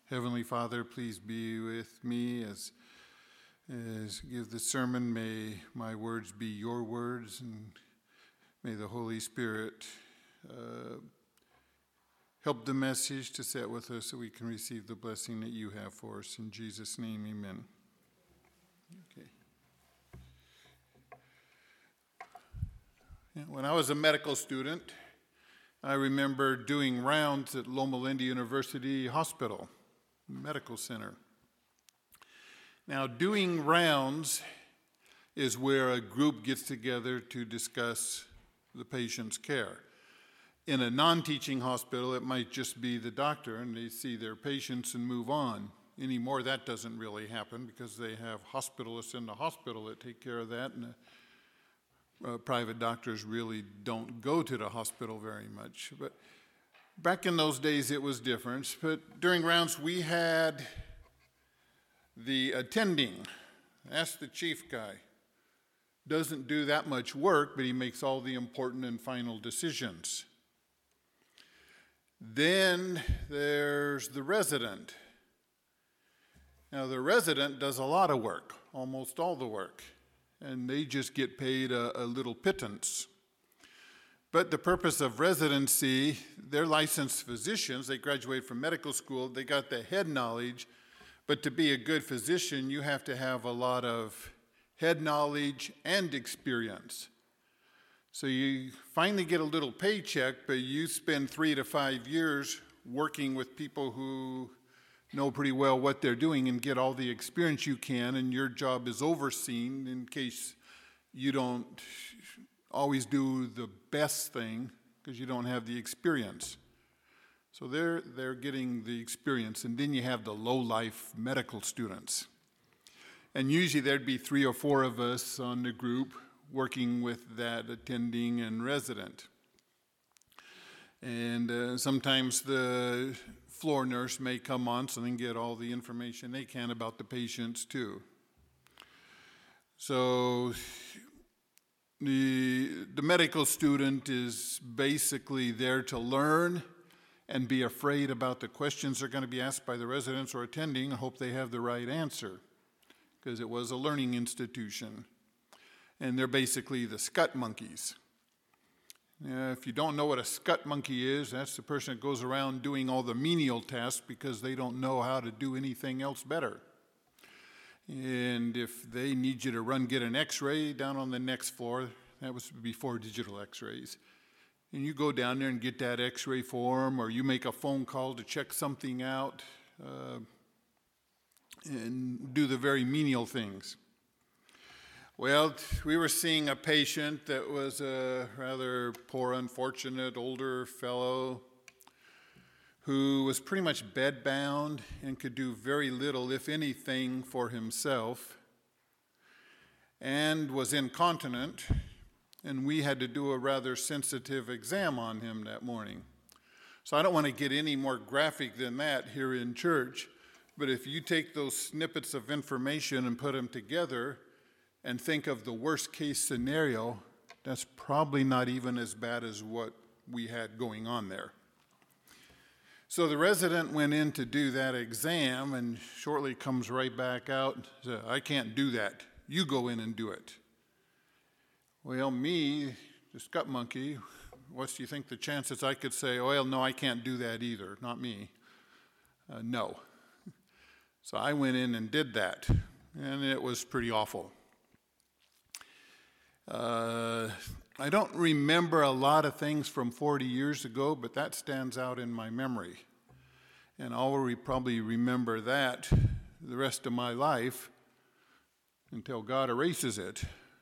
Heavenly Father, please be with me as give the sermon. May my words be your words, and may the Holy Spirit help the message to set with us so we can receive the blessing that you have for us. In Jesus' name, amen. Okay. When I was a medical student, I remember doing rounds at Loma Linda University Hospital Medical Center. Now, doing rounds is where a group gets together to discuss the patient's care. In a non-teaching hospital, it might just be the doctor, and they see their patients and move on. Anymore, that doesn't really happen because they have hospitalists in the hospital that take care of that, and private doctors really don't go to the hospital very much. But back in those days, it was different. But during rounds, we had the attending. That's the chief guy. Doesn't do that much work, but he makes all the important and final decisions. Then there's the resident. Now, the resident does a lot of work, almost all the work, and they just get paid a little pittance. But the purpose of residency, they're licensed physicians. They graduate from medical school. They got the head knowledge. But to be a good physician, you have to have a lot of head knowledge and experience. So you finally get a little paycheck, but you spend 3 to 5 years working with people who know pretty well what they're doing and get all the experience you can, and your job is overseen in case you don't always do the best thing because you don't have the experience. So they're getting the experience, and then you have the low-life medical students. And usually there'd be 3 or 4 of us on the group working with that attending and resident. And sometimes the floor nurse may come on so they can get all the information they can about the patients too. So the medical student is basically there to learn and be afraid about the questions they're going to be asked by the residents or attending. I hope they have the right answer, because it was a learning institution. And they're basically the scut monkeys. If you don't know what a scut monkey is, that's the person that goes around doing all the menial tasks because they don't know how to do anything else better. And if they need you to get an x-ray down on the next floor, that was before digital x-rays, and you go down there and get that x-ray form, or you make a phone call to check something out, and do the very menial things. Well, we were seeing a patient that was a rather poor, unfortunate older fellow who was pretty much bedbound and could do very little, if anything, for himself, and was incontinent. And we had to do a rather sensitive exam on him that morning. So I don't want to get any more graphic than that here in church, but if you take those snippets of information and put them together and think of the worst case scenario, that's probably not even as bad as what we had going on there. So the resident went in to do that exam and shortly comes right back out and said, "I can't do that. You go in and do it." Well, me, the scut monkey, what do you think the chances I could say, "Well, no, I can't do that either, not me." No. So I went in and did that, and it was pretty awful. I don't remember a lot of things from 40 years ago, but that stands out in my memory. And I'll probably remember that the rest of my life until God erases it.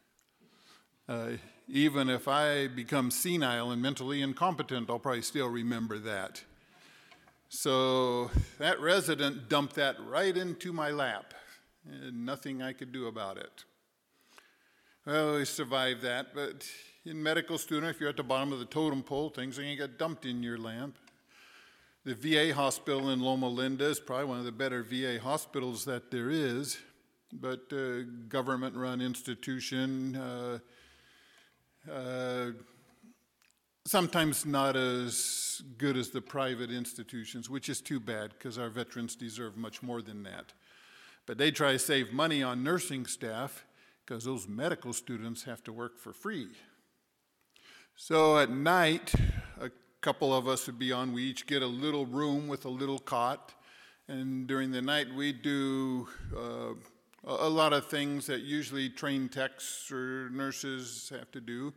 Even if I become senile and mentally incompetent, I'll probably still remember that. So that resident dumped that right into my lap, and nothing I could do about it. Well, we survived that, but in medical student, if you're at the bottom of the totem pole, things are going to get dumped in your lap. The VA hospital in Loma Linda is probably one of the better VA hospitals that there is, but government-run institution, sometimes not as good as the private institutions, which is too bad because our veterans deserve much more than that. But they try to save money on nursing staff because those medical students have to work for free. So at night, a couple of us would be on. We each get a little room with a little cot. And during the night, we do a lot of things that usually trained techs or nurses have to do.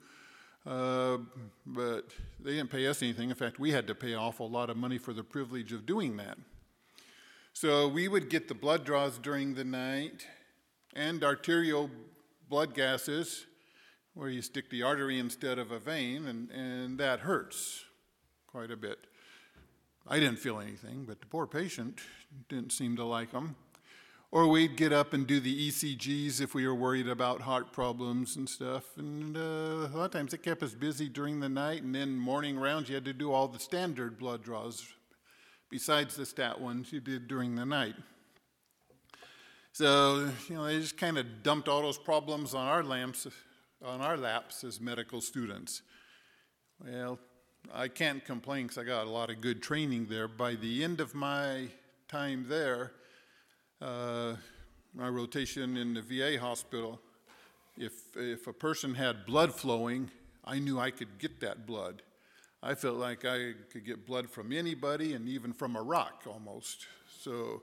But they didn't pay us anything. In fact, we had to pay an awful lot of money for the privilege of doing that. So we would get the blood draws during the night and arterial blood gases, where you stick the artery instead of a vein, and that hurts quite a bit. I didn't feel anything, but the poor patient didn't seem to like them. Or we'd get up and do the ECGs if we were worried about heart problems and stuff. And a lot of times it kept us busy during the night, and then morning rounds you had to do all the standard blood draws besides the stat ones you did during the night. So, they just kind of dumped all those problems on our laps as medical students. Well, I can't complain because I got a lot of good training there. By the end of my time there, my rotation in the VA hospital, if a person had blood flowing, I knew I could get that blood. I felt like I could get blood from anybody and even from a rock almost. So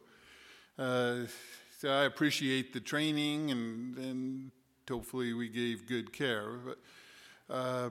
I appreciate the training, and hopefully we gave good care. But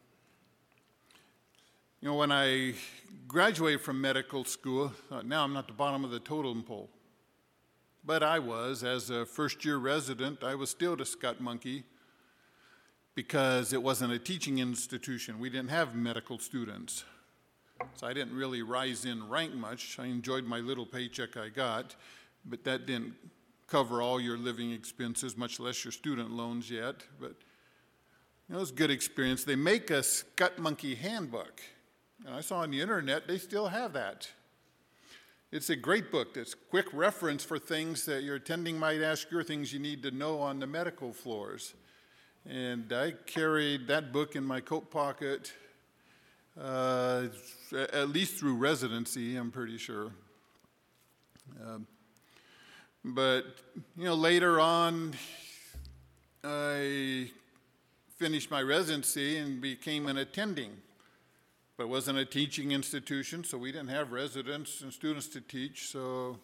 when I graduated from medical school, now I'm at the bottom of the totem pole. But I was, as a first-year resident, I was still the scut monkey because it wasn't a teaching institution. We didn't have medical students. So I didn't really rise in rank much. I enjoyed my little paycheck I got, but that didn't cover all your living expenses, much less your student loans yet. But it was a good experience. They make a Scut Monkey handbook. And I saw on the internet they still have that. It's a great book. It's a quick reference for things that your attending might ask you, or things you need to know on the medical floors. And I carried that book in my coat pocket at least through residency, I'm pretty sure. But later on, I finished my residency and became an attending. But it wasn't a teaching institution, so we didn't have residents and students to teach. So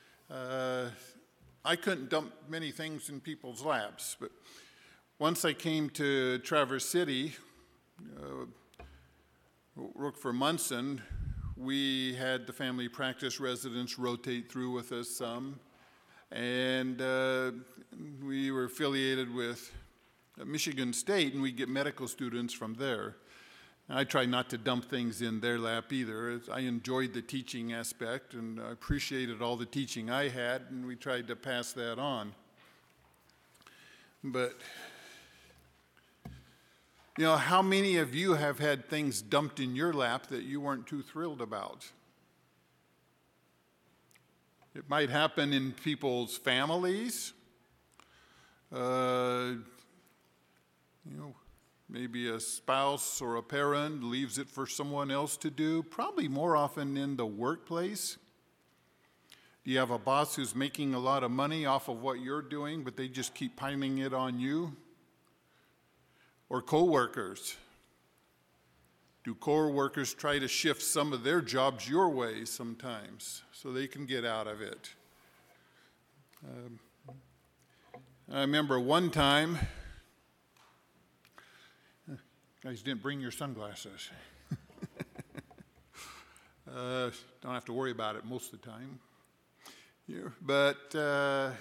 I couldn't dump many things in people's laps. But once I came to Traverse City, worked for Munson, we had the family practice residents rotate through with us some. And we were affiliated with Michigan State, and we'd get medical students from there. And I tried not to dump things in their lap either. I enjoyed the teaching aspect, and I appreciated all the teaching I had, and we tried to pass that on. But, how many of you have had things dumped in your lap that you weren't too thrilled about? It might happen in people's families. Maybe a spouse or a parent leaves it for someone else to do, probably more often in the workplace. Do you have a boss who's making a lot of money off of what you're doing, but they just keep piling it on you? Or coworkers? Do coworkers try to shift some of their jobs your way sometimes so they can get out of it? I remember one time, guys didn't bring your sunglasses. Don't have to worry about it most of the time. But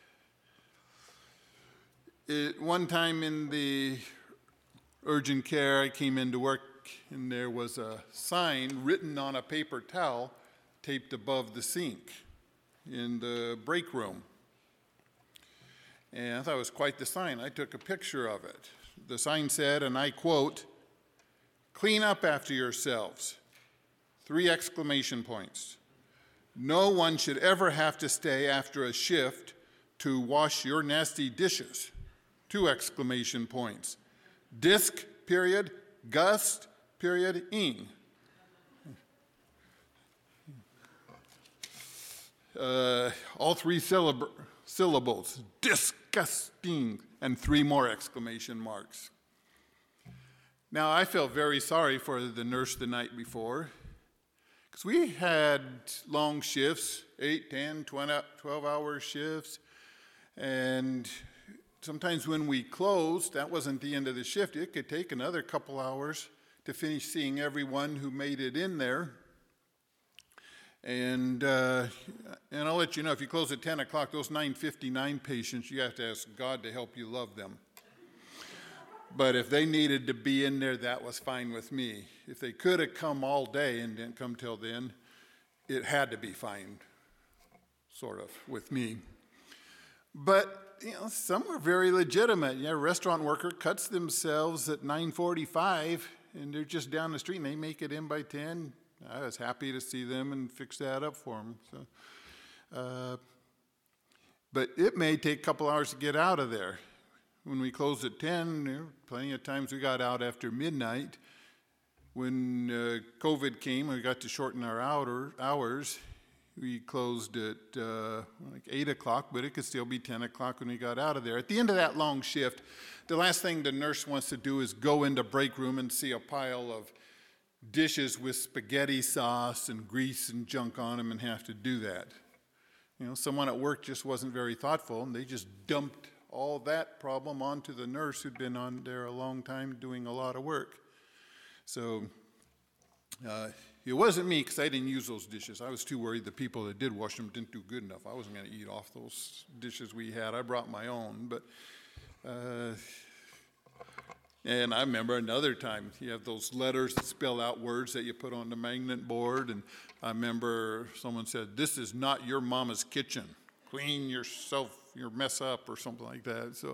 one time in the urgent care, I came into work, and there was a sign written on a paper towel taped above the sink in the break room. And I thought it was quite the sign. I took a picture of it. The sign said, and I quote, "Clean up after yourselves." 3 exclamation points. No one should ever have to stay after a shift to wash your nasty dishes. 2 exclamation points. Disc, period, gust, period, ing. All three syllables, disgusting, and 3 more exclamation marks. Now, I felt very sorry for the nurse the night before, because we had long shifts, 8, 10, 12-hour shifts, and sometimes when we closed, that wasn't the end of the shift. It could take another couple hours to finish seeing everyone who made it in there. And I'll let you know, if you close at 10 o'clock, those 9:59 patients, you have to ask God to help you love them. But if they needed to be in there, that was fine with me. If they could have come all day and didn't come till then, it had to be fine, sort of, with me. But, some were very legitimate. A restaurant worker cuts themselves at 9:45, and they're just down the street, and they make it in by 10. I was happy to see them and fix that up for them. So, but it may take a couple hours to get out of there. When we closed at 10, plenty of times we got out after midnight. When COVID came, we got to shorten our hours. We closed at like 8 o'clock, but it could still be 10 o'clock when we got out of there. At the end of that long shift, the last thing the nurse wants to do is go into break room and see a pile of dishes with spaghetti sauce and grease and junk on them and have to do that. Someone at work just wasn't very thoughtful, and they just dumped all that problem onto the nurse who'd been on there a long time doing a lot of work. So it wasn't me, because I didn't use those dishes. I was too worried the people that did wash them didn't do good enough. I wasn't going to eat off those dishes we had. I brought my own. But and I remember another time, you have those letters that spell out words that you put on the magnet board, and I remember someone said, "This is not your mama's kitchen. Clean yourself, your mess up," or something like that. So,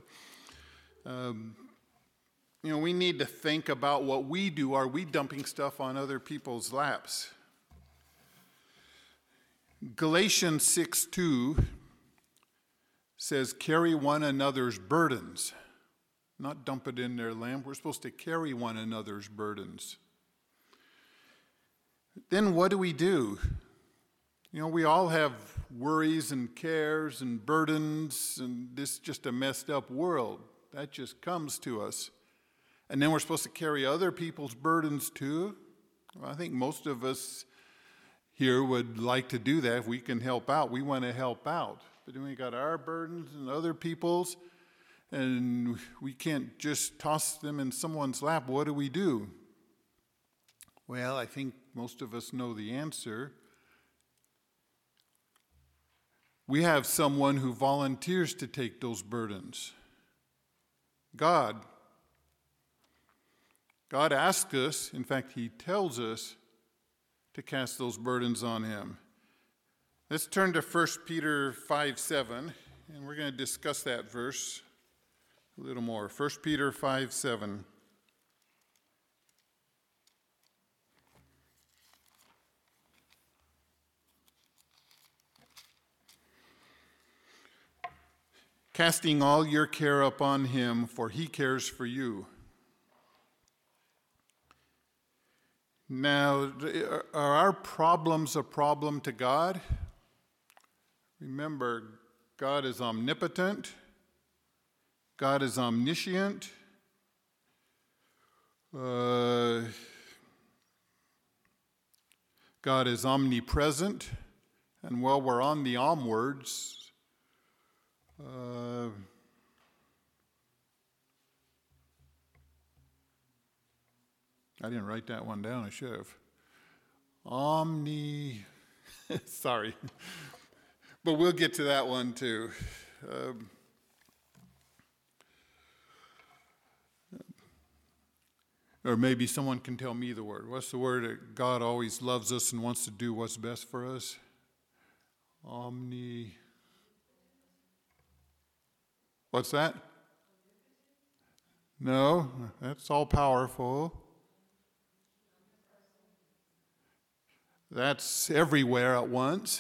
we need to think about what we do. Are we dumping stuff on other people's laps? Galatians 6:2 says, "Carry one another's burdens." Not dump it in their lap. We're supposed to carry one another's burdens. Then what do? We all have worries and cares and burdens, and this is just a messed up world. That just comes to us. And then we're supposed to carry other people's burdens too. Well, I think most of us here would like to do that. If we can help out, we want to help out. But then we got our burdens and other people's, and we can't just toss them in someone's lap. What do? Well, I think most of us know the answer. We have someone who volunteers to take those burdens. God asks us, in fact, he tells us to cast those burdens on him. Let's turn to 1 Peter 5:7, and we're going to discuss that verse a little more. 1 Peter 5:7. Casting all your care upon him, for he cares for you. Now, are our problems a problem to God? Remember, God is omnipotent. God is omniscient. God is omnipresent. And while we're on the words, I didn't write that one down. I should have. Sorry. But we'll get to that one too. Or maybe someone can tell me the word. What's the word that God always loves us and wants to do what's best for us? What's that? No, that's all powerful. That's everywhere at once.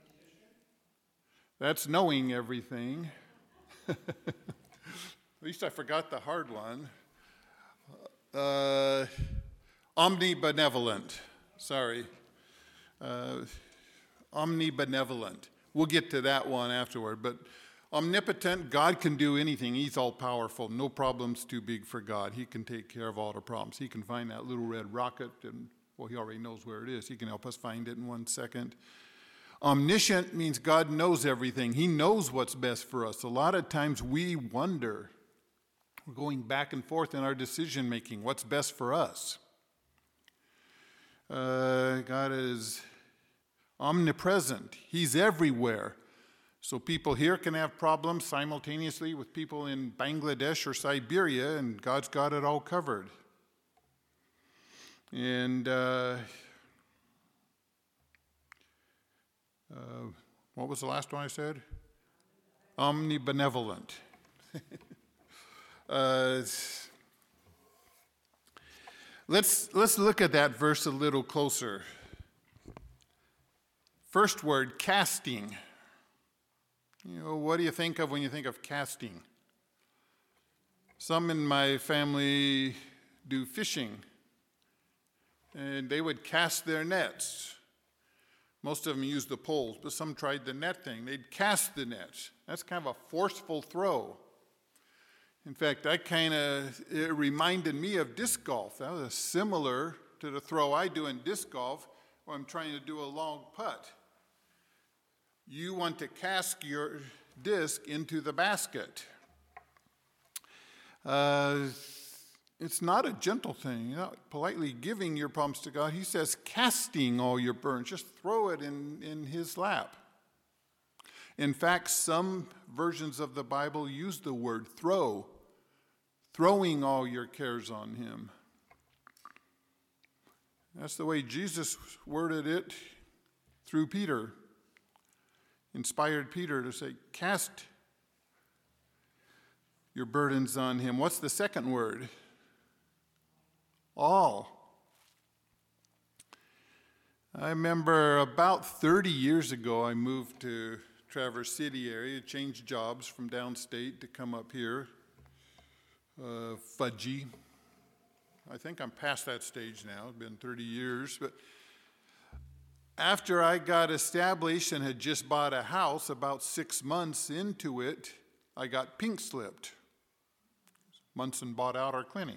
That's knowing everything. At least I forgot the hard one. Omnibenevolent. Sorry. Omnibenevolent. We'll get to that one afterward. But omnipotent, God can do anything. He's all powerful. No problem's too big for God. He can take care of all the problems. He can find that little red rocket, and well, he already knows where it is. He can help us find it in 1 second. Omniscient means God knows everything. He knows what's best for us. A lot of times we wonder, we're going back and forth in our decision making, what's best for us. God is omnipresent. He's everywhere. So people here can have problems simultaneously with people in Bangladesh or Siberia, and God's got it all covered. And what was the last one I said? Omnibenevolent. Let's look at that verse a little closer. First word, casting. What do you think of when you think of casting? Some in my family do fishing, and they would cast their nets. Most of them used the poles, but some tried the net thing. They'd cast the nets. That's kind of a forceful throw. In fact, it reminded me of disc golf. That was similar to the throw I do in disc golf when I'm trying to do a long putt. You want to cast your disc into the basket. It's not a gentle thing. You're not politely giving your problems to God. He says, casting all your burdens. Just throw it in his lap. In fact, some versions of the Bible use the word throw, throwing all your cares on him. That's the way Jesus worded it through Peter. Inspired Peter to say, cast your burdens on him. What's the second word? All. I remember about 30 years ago, I moved to Traverse City area, changed jobs from downstate to come up here. Fudgy. I think I'm past that stage now. It's been 30 years. But after I got established and had just bought a house, about 6 months into it, I got pink slipped. Munson bought out our clinic.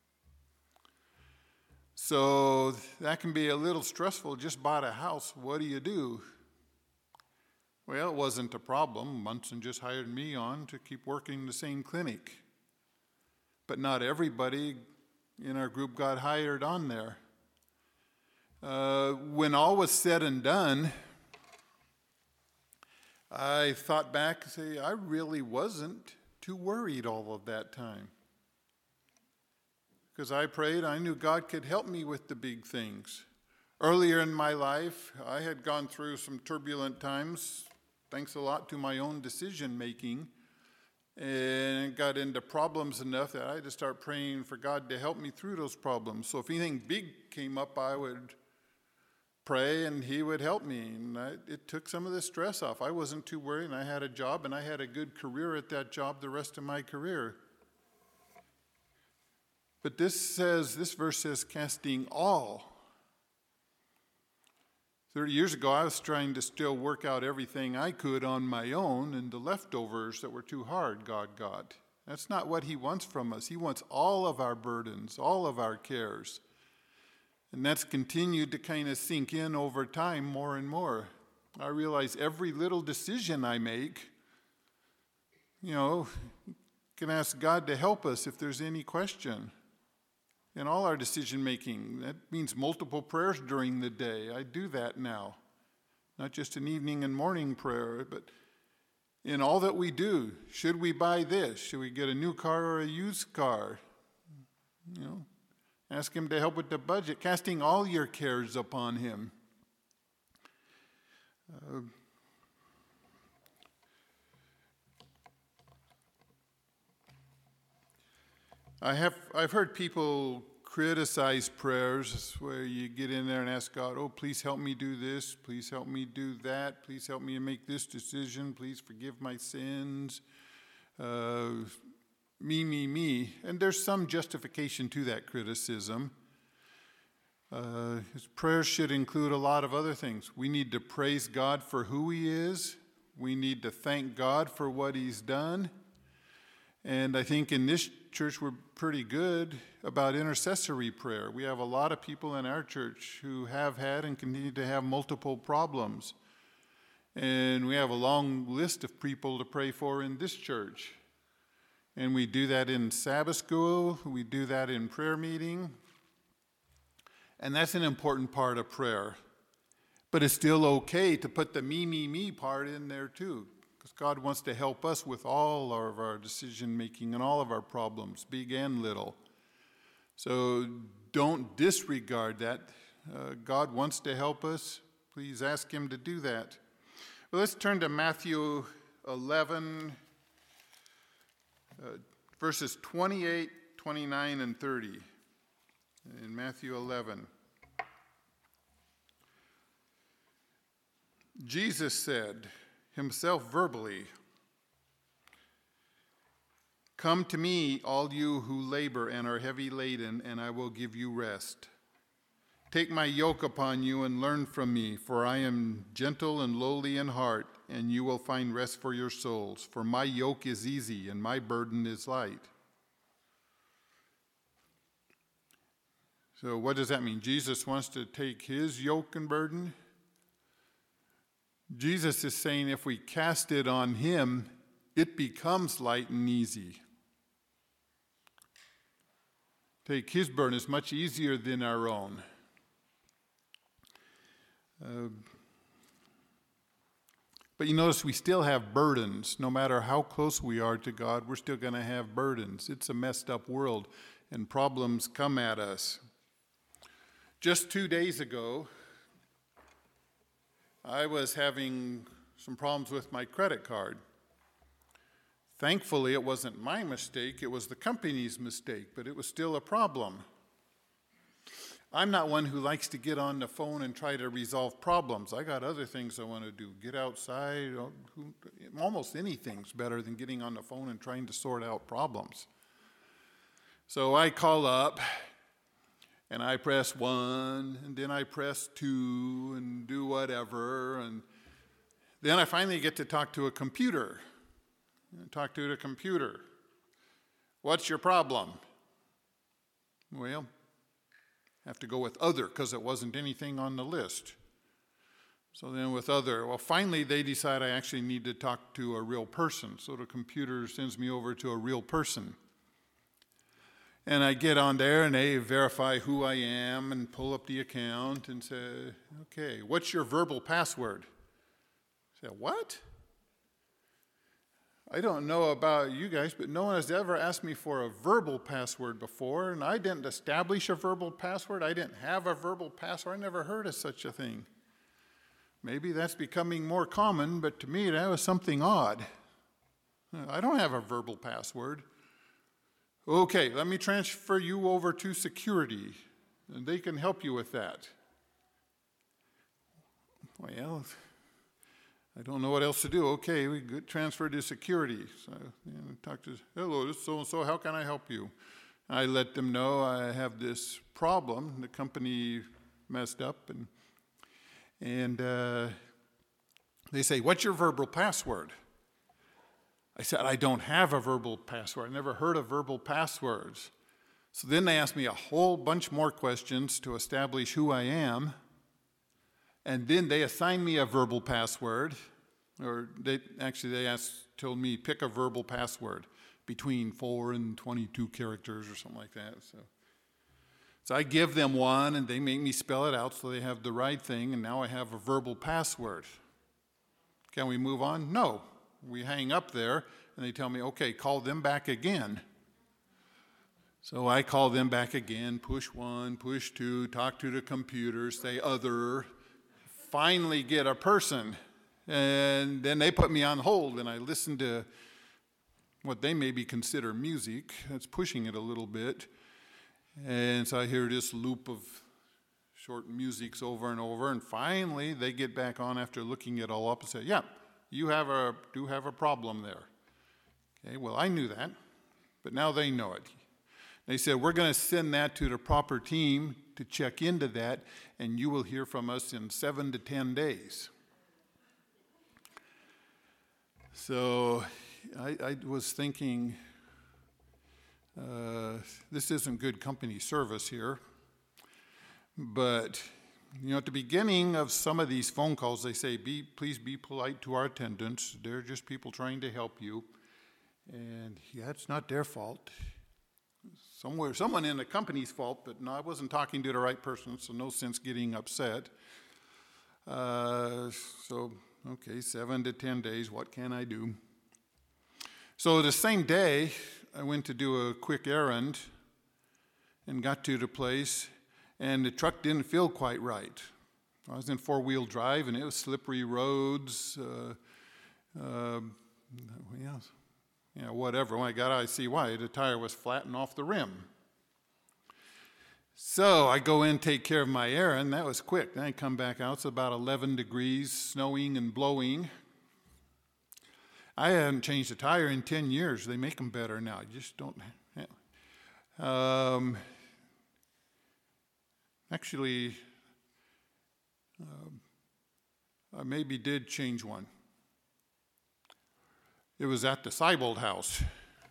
So that can be a little stressful. Just bought a house. What do? Well, it wasn't a problem. Munson just hired me on to keep working the same clinic. But not everybody in our group got hired on there. When all was said and done, I thought back and say, I really wasn't too worried all of that time. Because I prayed, I knew God could help me with the big things. Earlier in my life, I had gone through some turbulent times, thanks a lot to my own decision making, and got into problems enough that I had to start praying for God to help me through those problems. So if anything big came up, I would pray and he would help me. And it took some of the stress off. I wasn't too worried, and I had a job, and I had a good career at that job the rest of my career. But this verse says, casting all. 30 years ago, I was trying to still work out everything I could on my own, and the leftovers that were too hard, God got. That's not what he wants from us. He wants all of our burdens, all of our cares. And that's continued to kind of sink in over time more and more. I realize every little decision I make, can ask God to help us if there's any question. In all our decision making, that means multiple prayers during the day. I do that now. Not just an evening and morning prayer, but in all that we do. Should we buy this? Should we get a new car or a used car? Ask him to help with the budget, casting all your cares upon him. I've heard people criticize prayers where you get in there and ask God, oh, please help me do this, please help me do that, please help me make this decision, please forgive my sins, me. And there's some justification to that criticism. His prayers should include a lot of other things. We need to praise God for who he is. We need to thank God for what he's done. And I think in this church we're pretty good about intercessory prayer. We have a lot of people in our church who have had and continue to have multiple problems. And we have a long list of people to pray for in this church. And we do that in Sabbath school. We do that in prayer meeting. And that's an important part of prayer. But it's still okay to put the me part in there too. Because God wants to help us with all of our decision making and all of our problems, big and little. So don't disregard that. God wants to help us. Please ask him to do that. Well, let's turn to Matthew 11, verses 28, 29, and 30. In Matthew 11. Jesus said himself verbally, "Come to me, all you who labor and are heavy laden, and I will give you rest. Take my yoke upon you and learn from me, for I am gentle and lowly in heart, and you will find rest for your souls. For my yoke is easy and my burden is light." So what does that mean? Jesus wants to take his yoke and burden? Jesus is saying if we cast it on him, it becomes light and easy. Take his burden is much easier than our own. But you notice we still have burdens. No matter how close we are to God, we're still going to have burdens. It's a messed up world, and problems come at us. Just 2 days ago, I was having some problems with my credit card. Thankfully, it wasn't my mistake, it was the company's mistake, but it was still a problem. I'm not one who likes to get on the phone and try to resolve problems. I got other things I want to do. Get outside, almost anything's better than getting on the phone and trying to sort out problems. So I call up, and I press 1, and then I press 2, and do whatever, and then I finally get to talk to a computer. What's your problem? Well, I have to go with other because it wasn't anything on the list. So then with other, finally they decide I actually need to talk to a real person. So the computer sends me over to a real person. And I get on there and they verify who I am and pull up the account and say, okay, what's your verbal password? I say, what? I don't know about you guys, but no one has ever asked me for a verbal password before, and I didn't establish a verbal password. I didn't have a verbal password. I never heard of such a thing. Maybe that's becoming more common, but to me that was something odd. I don't have a verbal password. Okay, let me transfer you over to security, and they can help you with that. Well, I don't know what else to do. Okay, we get transferred to security. So talk to, hello, this is so-and-so, how can I help you? I let them know I have this problem. The company messed up, and they say, what's your verbal password? I said, I don't have a verbal password. I never heard of verbal passwords. So then they asked me a whole bunch more questions to establish who I am. And then they assigned me a verbal password, or they told me pick a verbal password between 4 and 22 characters or something like that. So I give them one, and they make me spell it out so they have the right thing, and now I have a verbal password. Can we move on? No. We hang up there, and they tell me, okay, call them back again. So I call them back again, push 1, push 2, talk to the computer, say other, finally get a person, and then they put me on hold, and I listen to what they maybe consider music. That's pushing it a little bit. And so I hear this loop of short musics over and over, and finally they get back on after looking it all up and say, yeah, you do have a problem there. Okay, well, I knew that, but now they know it. They said, we're going to send that to the proper team to check into that, and you will hear from us in 7 to 10 days. So I was thinking, this isn't good company service here, but at the beginning of some of these phone calls, they say, please be polite to our attendants. They're just people trying to help you. And yeah, it's not their fault. Someone in the company's fault, but no, I wasn't talking to the right person, so no sense getting upset. Okay, 7 to 10 days, what can I do? So the same day, I went to do a quick errand and got to the place, and the truck didn't feel quite right. I was in four-wheel drive, and it was slippery roads, whatever. When I got out, I see why. The tire was flattened off the rim. So I go in, take care of my errand. That was quick. Then I come back out. It's about 11 degrees, snowing and blowing. I hadn't changed a tire in 10 years. They make them better now. You just don't. Actually, I maybe did change one. It was at the Seibold house,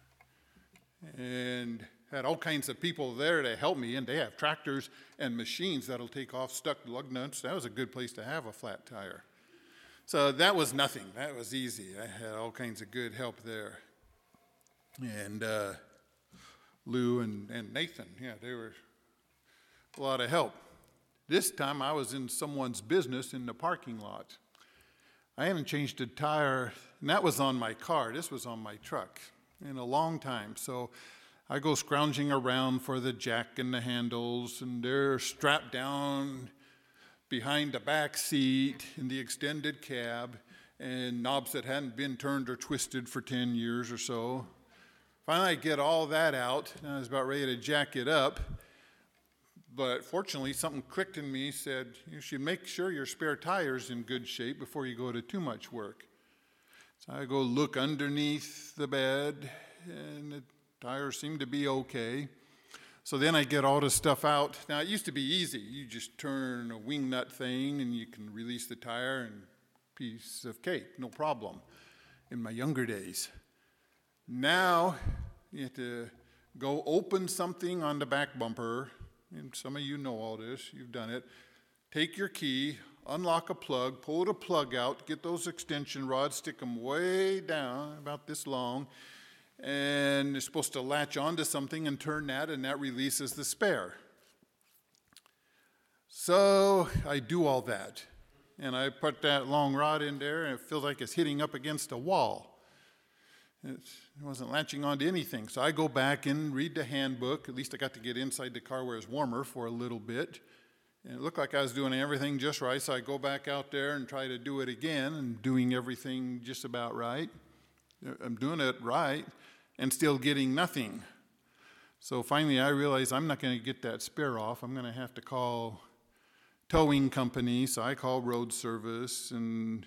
and had all kinds of people there to help me, and they have tractors and machines that'll take off stuck lug nuts. That was a good place to have a flat tire. So that was nothing. That was easy. I had all kinds of good help there. And Lou and Nathan, they were a lot of help. This time I was in someone's business in the parking lot. I hadn't changed a tire, and that was on my car. This was on my truck in a long time. So I go scrounging around for the jack and the handles, and they're strapped down behind the back seat in the extended cab, and knobs that hadn't been turned or twisted for 10 years or so. Finally, I get all that out, and I was about ready to jack it up. But fortunately, something clicked in me, said, you should make sure your spare tire's in good shape before you go to too much work. So I go look underneath the bed, and the tires seem to be okay. So then I get all the stuff out. Now, it used to be easy. You just turn a wing nut thing, and you can release the tire, and piece of cake, no problem, in my younger days. Now, you have to go open something on the back bumper, and some of you know all this, you've done it. Take your key, unlock a plug, pull the plug out, get those extension rods, stick them way down, about this long, and it's supposed to latch onto something and turn that, and that releases the spare. So I do all that, and I put that long rod in there, and it feels like it's hitting up against a wall. It wasn't latching onto anything. So I go back and read the handbook. At least I got to get inside the car where it's warmer for a little bit. And it looked like I was doing everything just right. So I go back out there and try to do it again, and doing everything just about right. I'm doing it right and still getting nothing. So finally I realized I'm not going to get that spare off. I'm going to have to call towing company. So I call road service, and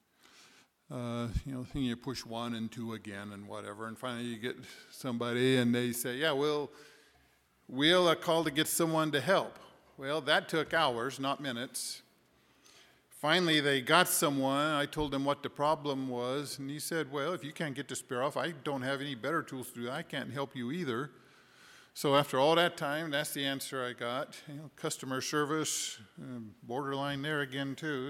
you push 1 and 2 again and whatever, and finally you get somebody, and they say, yeah, we'll call to get someone to help. Well, that took hours, not minutes. Finally, they got someone. I told him what the problem was, and he said, well, if you can't get the spare off, I don't have any better tools to do that. I can't help you either. So after all that time, that's the answer I got. Customer service, borderline there again too.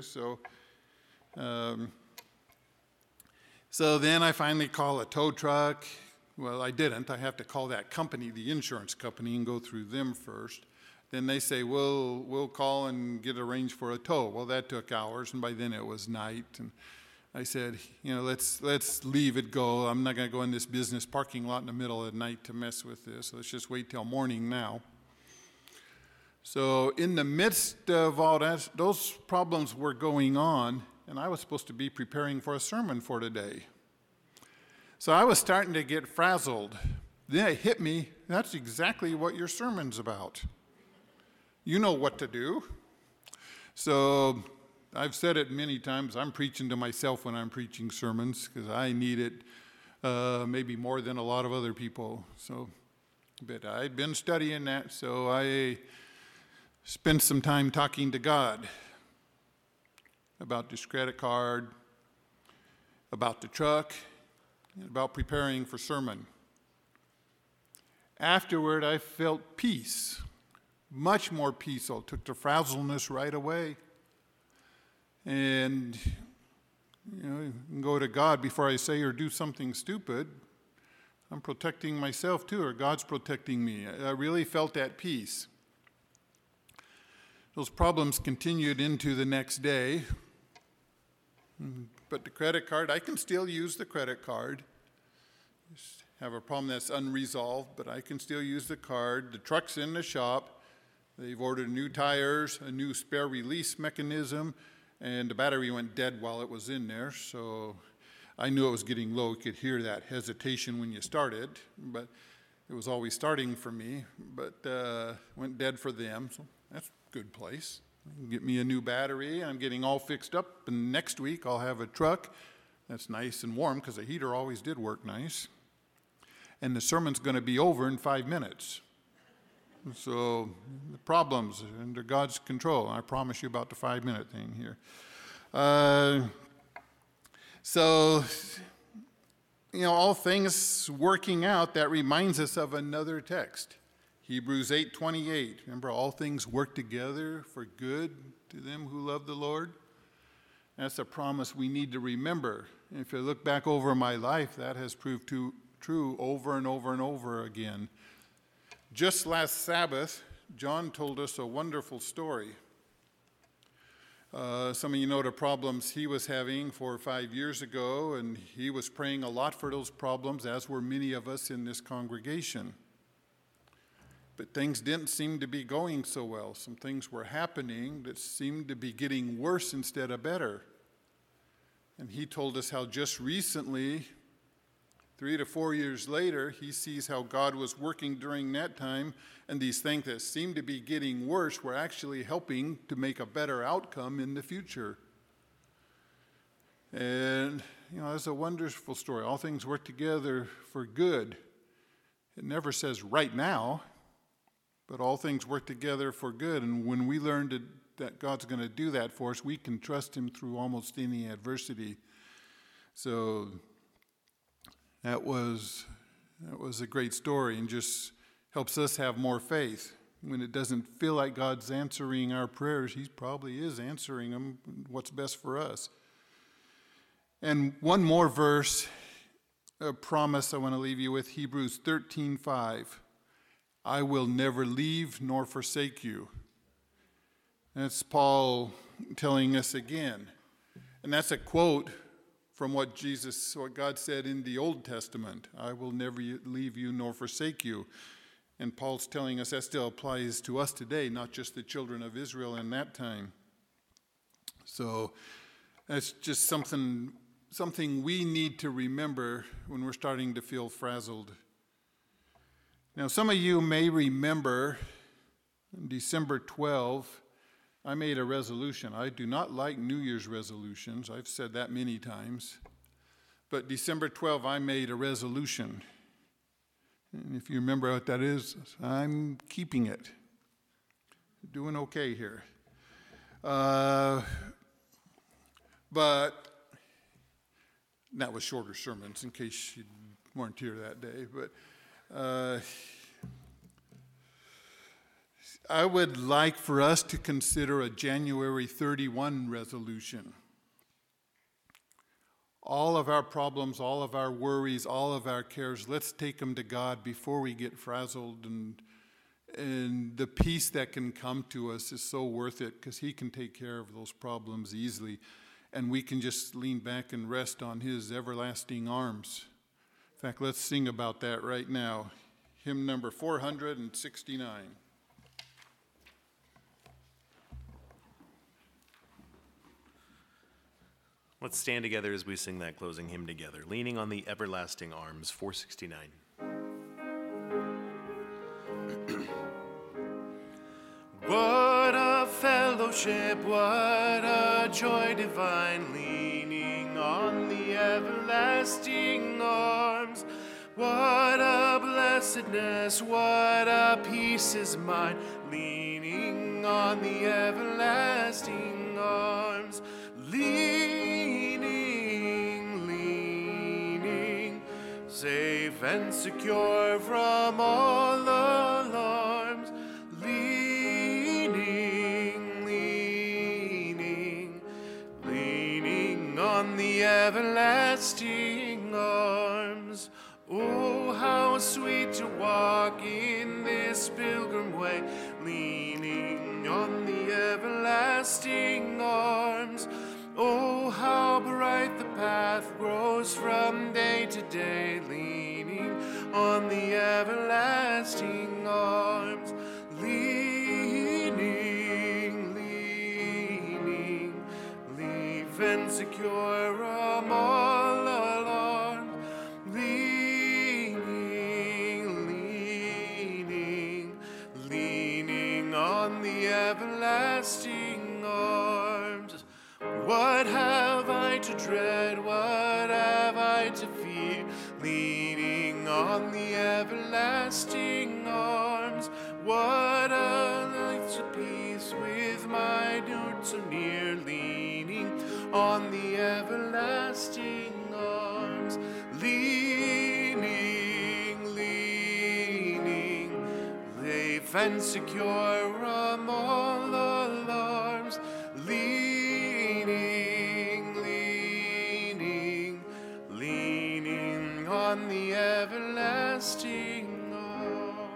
So then I finally call a tow truck. Well, I didn't. I have to call that company, the insurance company, and go through them first. Then they say, we'll call and get arranged for a tow. Well, that took hours, and by then it was night. And I said, let's leave it go. I'm not going to go in this business parking lot in the middle of the night to mess with this. Let's just wait till morning now. So in the midst of all that, those problems were going on, and I was supposed to be preparing for a sermon for today. So I was starting to get frazzled. Then it hit me, that's exactly what your sermon's about. You know what to do. So I've said it many times, I'm preaching to myself when I'm preaching sermons, because I need it maybe more than a lot of other people. But I'd been studying that, so I spent some time talking to God about this credit card, about the truck, and about preparing for sermon. Afterward, I felt peace, much more peaceful. Took the frazzleness right away. And, you can go to God before I say or do something stupid. I'm protecting myself too, or God's protecting me. I really felt at peace. Those problems continued into the next day. But the credit card, I can still use the credit card. Just have a problem that's unresolved, but I can still use the card. The truck's in the shop. They've ordered new tires, a new spare release mechanism, and the battery went dead while it was in there. So I knew it was getting low. You could hear that hesitation when you started, but it was always starting for me. But went dead for them, so that's a good place. Get me a new battery. I'm getting all fixed up, and next week I'll have a truck that's nice and warm because the heater always did work nice. And the sermon's going to be over in 5 minutes. So the problems are under God's control. I promise you about the 5-minute thing here. All things working out, that reminds us of another text. Hebrews 8:28. Remember, all things work together for good to them who love the Lord. That's a promise we need to remember. If you look back over my life, that has proved true over and over and over again. Just last Sabbath, John told us a wonderful story. Some of you know the problems he was having 4 or 5 years ago, and he was praying a lot for those problems, as were many of us in this congregation. But things didn't seem to be going so well. Some things were happening that seemed to be getting worse instead of better. And he told us how just recently, 3 to 4 years later, he sees how God was working during that time, and these things that seemed to be getting worse were actually helping to make a better outcome in the future. And, it's a wonderful story. All things work together for good. It never says right now, but all things work together for good. And when we learn that God's going to do that for us, we can trust him through almost any adversity. So that was a great story, and just helps us have more faith. When it doesn't feel like God's answering our prayers, he probably is answering them, what's best for us. And one more verse, a promise I want to leave you with, Hebrews 13:5. I will never leave nor forsake you. That's Paul telling us again. And that's a quote from what God said in the Old Testament. I will never leave you nor forsake you. And Paul's telling us that still applies to us today, not just the children of Israel in that time. So that's just something we need to remember when we're starting to feel frazzled. Now, some of you may remember on December 12, I made a resolution. I do not like New Year's resolutions. I've said that many times. But December 12, I made a resolution. And if you remember what that is, I'm keeping it. Doing okay here. But that was shorter sermons in case you weren't here that day. But I would like for us to consider a January 31 resolution. All of our problems, all of our worries, all of our cares, let's take them to God before we get frazzled. And the peace that can come to us is so worth it, because he can take care of those problems easily. And we can just lean back and rest on his everlasting arms. In fact, let's sing about that right now. Hymn number 469. Let's stand together as we sing that closing hymn together. Leaning on the Everlasting Arms, 469. What a fellowship, what a joy divine, leaning on the everlasting arms. What a blessedness, what a peace is mine, leaning leaning on the everlasting arms, leaning, leaning, safe and secure from all alarms, leaning, leaning, leaning on the everlasting arms. Oh, how sweet to walk in this pilgrim way, leaning on the everlasting arms. Oh, how bright the path grows from day to day, leaning on the everlasting arms, leaning, leaning, leave and secure from all alarm, leaning on the everlasting arms. What have I to dread? What have I to fear? Leaning on the everlasting arms. What a life of peace with my doubts so near. Leaning on the everlasting arms. Leaning, leaning, safe and secure from all alarms, leaning, leaning, leaning on the everlasting arms.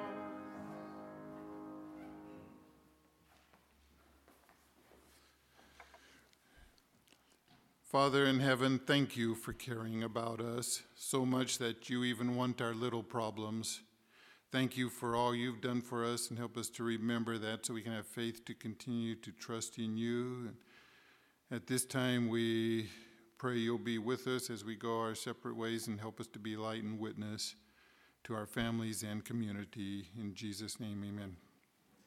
Father in heaven, thank you for caring about us so much that you even want our little problems. Thank you for all you've done for us, and help us to remember that so we can have faith to continue to trust in you. At this time, we pray you'll be with us as we go our separate ways and help us to be light and witness to our families and community. In Jesus' name, amen.